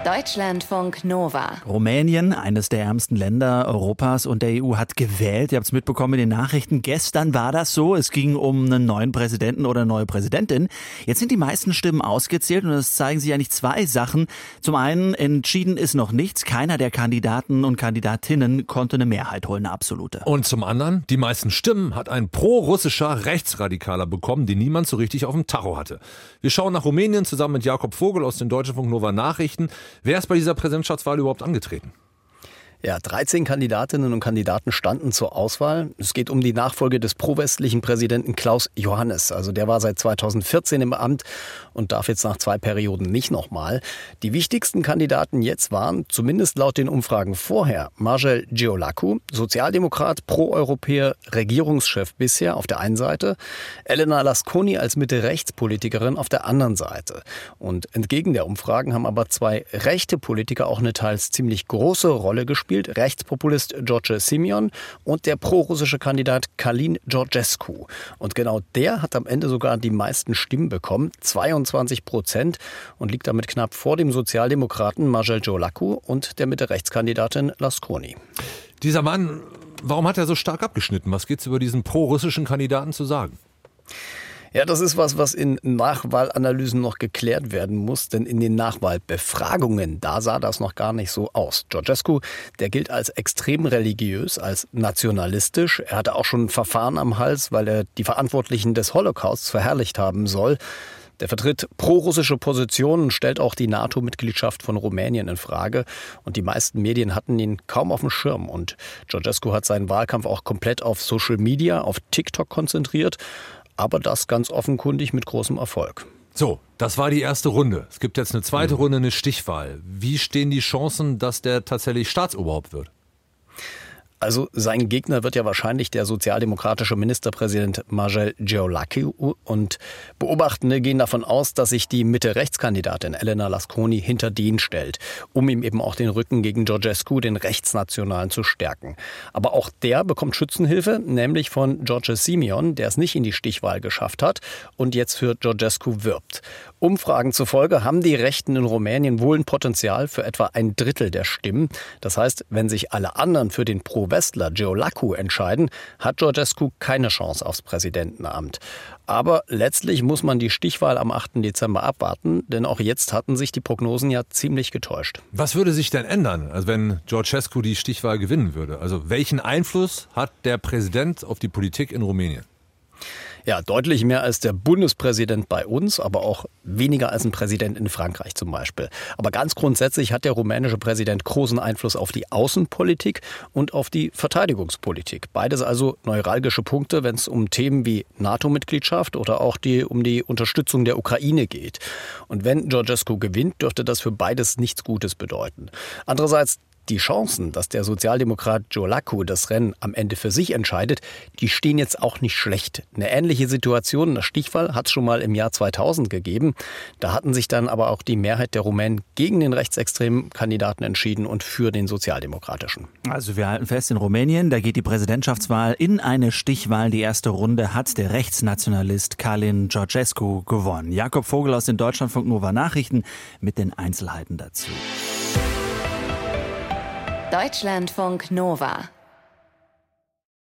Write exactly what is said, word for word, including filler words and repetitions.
Deutschlandfunk Nova. Rumänien, eines der ärmsten Länder Europas und der E U, hat gewählt. Ihr habt es mitbekommen in den Nachrichten. Gestern war das so. Es ging um einen neuen Präsidenten oder neue Präsidentin. Jetzt sind die meisten Stimmen ausgezählt und es zeigen sich eigentlich zwei Sachen. Zum einen, entschieden ist noch nichts. Keiner der Kandidaten und Kandidatinnen konnte eine Mehrheit holen, eine absolute. Und zum anderen, die meisten Stimmen hat ein pro-russischer Rechtsradikaler bekommen, den niemand so richtig auf dem Tacho hatte. Wir schauen nach Rumänien zusammen mit Jakob Vogel aus den Deutschlandfunk Nova Nachrichten. Wer ist bei dieser Präsidentschaftswahl überhaupt angetreten? Ja, dreizehn Kandidatinnen und Kandidaten standen zur Auswahl. Es geht um die Nachfolge des pro-westlichen Präsidenten Klaus Iohannis. Also der war seit zweitausendvierzehn im Amt und darf jetzt nach zwei Perioden nicht nochmal. Die wichtigsten Kandidaten jetzt waren, zumindest laut den Umfragen vorher, Marcel Ciolacu, Sozialdemokrat, Pro-Europäer, Regierungschef bisher auf der einen Seite, Elena Lasconi als Mitte-Rechts-Politikerin auf der anderen Seite. Und entgegen der Umfragen haben aber zwei rechte Politiker auch eine teils ziemlich große Rolle gespielt. Rechtspopulist George Simion und der pro-russische Kandidat Călin Georgescu. Und genau der hat am Ende sogar die meisten Stimmen bekommen, zweiundzwanzig Prozent, und liegt damit knapp vor dem Sozialdemokraten Marcel Ciolacu und der Mitte-Rechts-Kandidatin Lasconi. Dieser Mann, warum hat er so stark abgeschnitten? Was gibt's über diesen pro-russischen Kandidaten zu sagen? Ja, das ist was, was in Nachwahlanalysen noch geklärt werden muss, denn in den Nachwahlbefragungen, da sah das noch gar nicht so aus. Georgescu, der gilt als extrem religiös, als nationalistisch. Er hatte auch schon ein Verfahren am Hals, weil er die Verantwortlichen des Holocausts verherrlicht haben soll. Der vertritt pro-russische Positionen und stellt auch die NATO-Mitgliedschaft von Rumänien in Frage. Und die meisten Medien hatten ihn kaum auf dem Schirm. Und Georgescu hat seinen Wahlkampf auch komplett auf Social Media, auf TikTok konzentriert. Aber das ganz offenkundig mit großem Erfolg. So, das war die erste Runde. Es gibt jetzt eine zweite mhm. Runde, eine Stichwahl. Wie stehen die Chancen, dass der tatsächlich Staatsoberhaupt wird? Also sein Gegner wird ja wahrscheinlich der sozialdemokratische Ministerpräsident Marcel Ciolacu, und Beobachtende gehen davon aus, dass sich die Mitte-Rechts-Kandidatin Elena Lasconi hinter den stellt, um ihm eben auch den Rücken gegen Georgescu, den Rechtsnationalen, zu stärken. Aber auch der bekommt Schützenhilfe, nämlich von George Simion, der es nicht in die Stichwahl geschafft hat und jetzt für Georgescu wirbt. Umfragen zufolge haben die Rechten in Rumänien wohl ein Potenzial für etwa ein Drittel der Stimmen. Das heißt, wenn sich alle anderen für den Pro-Westler Ciolacu entscheiden, hat Georgescu keine Chance aufs Präsidentenamt. Aber letztlich muss man die Stichwahl am achten Dezember abwarten, denn auch jetzt hatten sich die Prognosen ja ziemlich getäuscht. Was würde sich denn ändern, also wenn Georgescu die Stichwahl gewinnen würde? Also welchen Einfluss hat der Präsident auf die Politik in Rumänien? Ja, deutlich mehr als der Bundespräsident bei uns, aber auch weniger als ein Präsident in Frankreich zum Beispiel. Aber ganz grundsätzlich hat der rumänische Präsident großen Einfluss auf die Außenpolitik und auf die Verteidigungspolitik. Beides also neuralgische Punkte, wenn es um Themen wie NATO-Mitgliedschaft oder auch die, um die Unterstützung der Ukraine geht. Und wenn Georgescu gewinnt, dürfte das für beides nichts Gutes bedeuten. Andererseits, die Chancen, dass der Sozialdemokrat Ciolacu das Rennen am Ende für sich entscheidet, die stehen jetzt auch nicht schlecht. Eine ähnliche Situation in der Stichwahl hat es schon mal im Jahr zweitausend gegeben. Da hatten sich dann aber auch die Mehrheit der Rumänen gegen den rechtsextremen Kandidaten entschieden und für den sozialdemokratischen. Also wir halten fest, in Rumänien, da geht die Präsidentschaftswahl in eine Stichwahl. Die erste Runde hat der Rechtsnationalist Călin Georgescu gewonnen. Jakob Vogel aus den Deutschlandfunk Nova Nachrichten mit den Einzelheiten dazu. Deutschlandfunk Nova.